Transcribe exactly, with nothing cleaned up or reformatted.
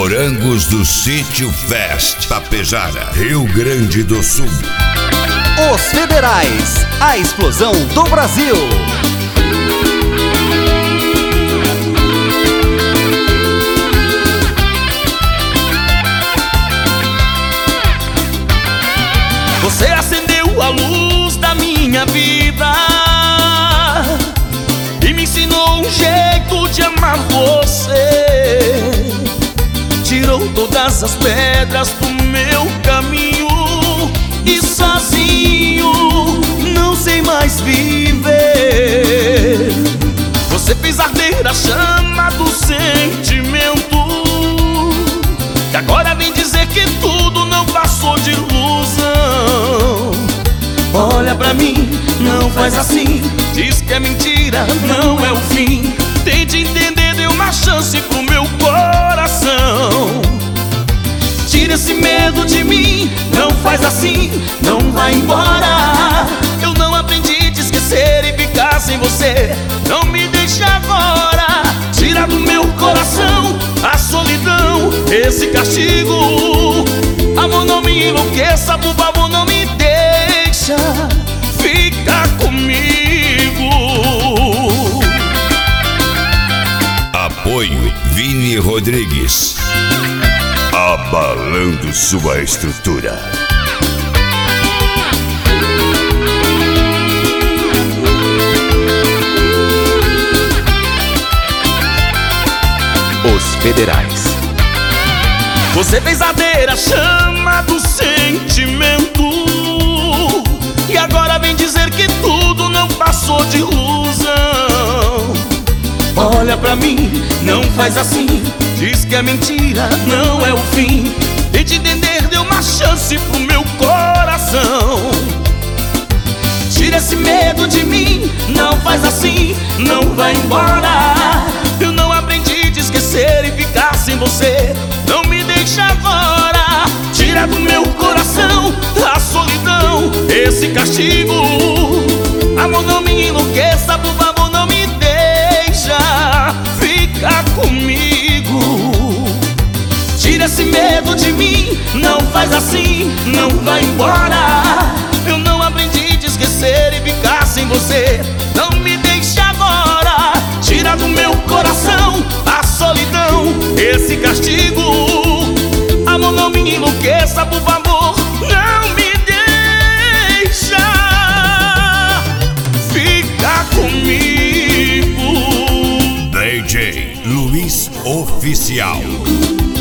Morangos do Sítio Fest, Tapejara, Rio Grande do Sul. Os Federais, a explosão do Brasil. Você acendeu a luz da minha vida e me ensinou um jeito de amar você. Tirou todas as pedras do meu caminho e sozinho não sei mais viver. Você fez arder a chama do sentimento e agora vem dizer que tudo não passou de ilusão. Olha pra mim, não faz assim, diz que é mentira, não é o fim. Tente entender, dê uma chance pro meu coração. Tira esse medo de mim, não faz assim, não vai embora. Eu não aprendi a te esquecer e ficar sem você. Não me deixa agora. Tira do meu coração a solidão, esse castigo. Amor, não me enlouqueça, por favor, não me deixa. Fica comigo. Apoio Vini Rodrigues, abalando sua estrutura. Os Federais. Você fez arder a chama do sentimento e agora vem dizer que tudo não passou de ilusão. Olha pra mim, não faz assim, diz que é mentira, não é o fim. Tente entender, dê uma chance pro meu coração. Tira esse medo de mim, não faz assim, não vai embora. Eu não aprendi a te esquecer e ficar sem você. Não me deixa agora. Tira do meu coração a solidão, esse castigo. Amor, não me enlouqueça, por favor, não me deixa. Fica comigo. Tira esse medo de mim, não faz assim, não vai embora. Eu não aprendi a te esquecer e ficar sem você. Não me deixa agora. Tira do meu coração a solidão, esse castigo. Amor, não me enlouqueça, por favor, não me deixa. Fica comigo. D J Luiz Oficial.